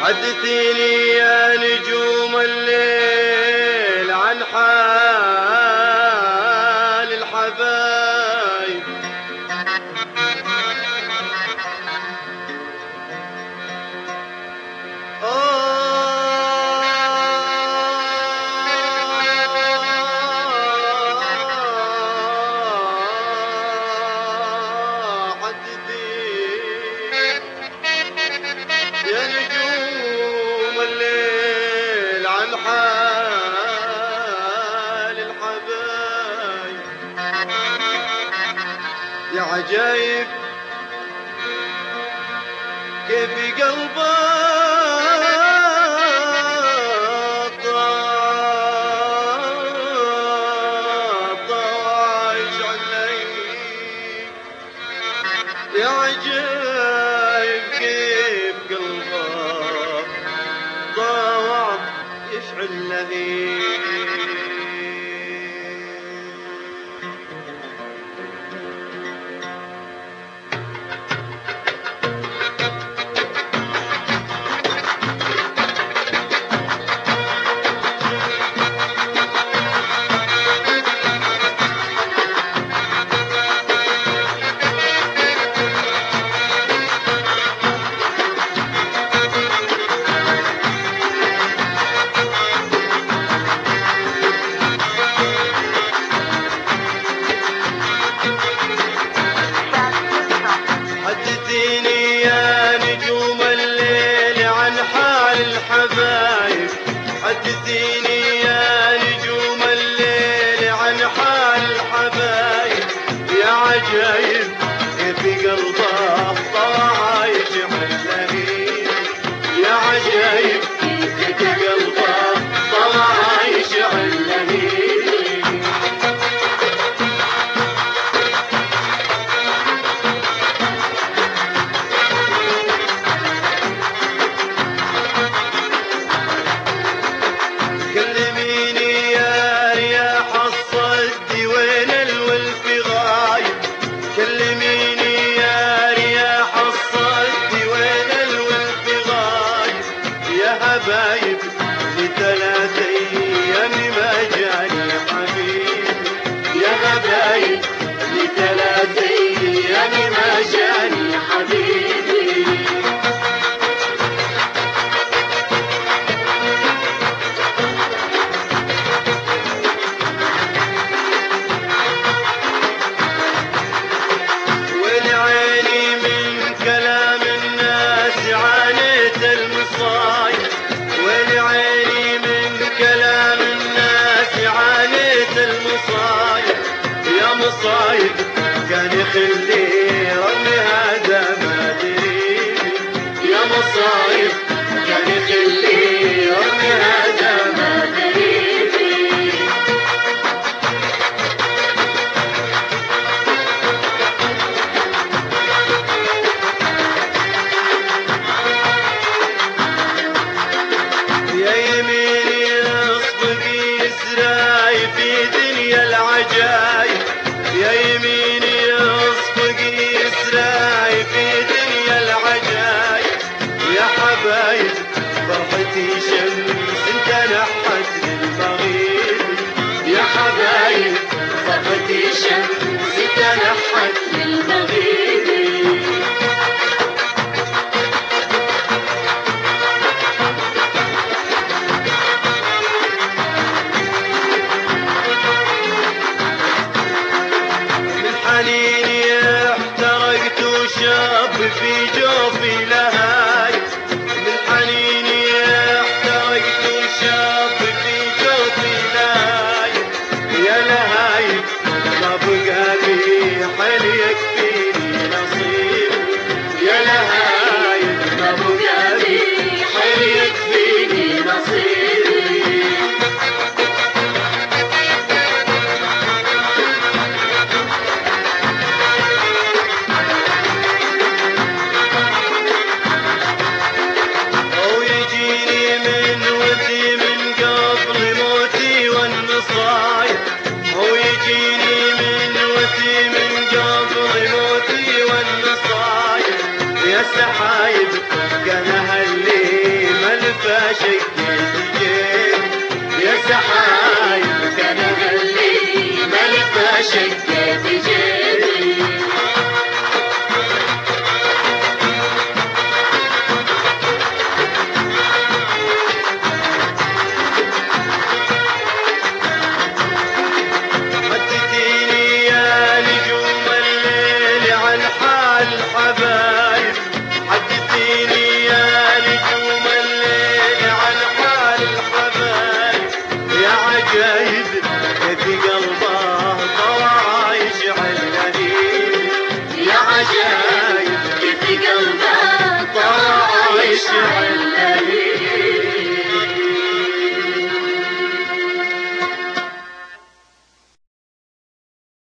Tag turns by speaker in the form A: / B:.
A: حدثيني يا نجوم الليل عن حال الحبايب. يا نجوم الليل عن حال الحبايب. يا عجايب كيف قلبه طايش عليك. يا عجايب كيف قلبه ضاع يشعل لهيب. حدثيني يا نجوم الليل عن حال الحبايب. حدثيني يا نجوم الليل عن حال الحبايب. يا عجايب كيف قلبه طايش عليك. يا عجايب كيف قلبه طايش عليك. كلميني يا رياح الصد وين الولف غايب. كلميني يا رياح الصد وين الولف غايب. يا حبايب لثلاث ايام ما جاني حبيب. يا حبايب لثلاث ايام ما جاني حبيبي. مصايب كان يخلي رمي هذا ما دري. يا مصايب كان يخلي رمي هذا ما دري. يا يميني اصدقي اسراي في دنيا العجايب. يا يميني اصفقي اسراي في دنيا العجايب. يا حبايب فرحتي شمس انتنحت للمغيب. يا حبايب فرحتي شمس انتنحت للمغيب. حنيني احترقت وشاب في جوفي لهايب. من حنيني احترقت وشاب في جوفي لهايب. يا لهايب ما بقى لي حيل يكفيني نصيب. يا لهايب ما بقى لي حيل يكفيني نصيب. سحايب كان هالليل شقيت الجيب يا سحاب